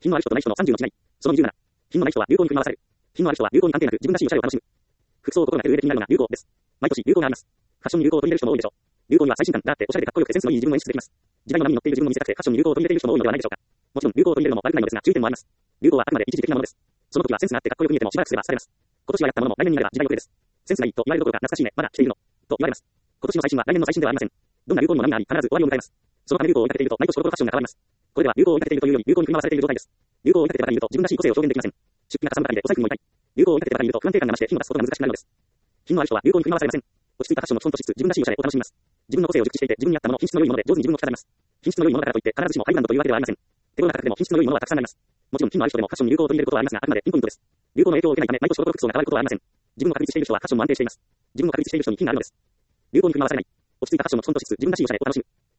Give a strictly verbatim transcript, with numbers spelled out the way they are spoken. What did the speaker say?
品のある人とない人のさんじゅうの違い。そのにじゅうなな。品のない人は流行に振り回される。品のある人は流行に関係なく自分らしいおしゃれを楽しむ。服装を心がける上で気になるのが流行です。毎年流行があります。ファッションに流行を取り入れる人も多いでしょう。流行には最新感があっておしゃれでかっこよくてセンスのいい自分を演出できます。時代の波に乗っている自分を見せたくてファッションに流行を取り入れている人も多いのではないでしょうか。もちろん流行を取り入れるのも悪くないのですが注意点もあります。流行はあくまで一時的なものです。その時はセンスがあってかっこよく見えてもしばらくすれば廃れます。今年はやったものも来年になれば時代遅れです。センスがいいと言われるどころか懐かしいね、まだ着ているのと言われます。今年の最新は来年の最新ではありません。どんな流行にも波があり必ず終わりを迎えます。そのため流行を追いかけていると毎年コロコロファッションが変わります。これでは流行を追いかけているというより流行に振り回されている状態です。流行を追いかけてばかりいると自分らしい個性を表現できません。出費がかさむばかりでお財布にも痛い。流行を追いかけてばかりいると不安定感が増して品を出すことが難しくなるのです。品のある人は流行に振り回されません。落ち着いたファッションを基本としつつ自分らしいおしゃれを楽しみます。自分の個性を熟知していて自分に合ったもの、品質の良いもので上手に自分を着飾ります。品質の良いものだからといって必ずしもハイブランドというわけではありません。手頃な価格でも品質の良いものはたくさんあります。もちろん品のある人でもファッションに流行を取り入れることはありますがあくまでピンポイントです。流行の影響を受けないため毎年コロコロ服装が変わることはありません。自分の確立している人はファッションも安定しています。自分の確立している人に品があるのです。流行に振り回されない。落ち着いたファッションを基本としつつ自分らしいおしゃれを楽しむ。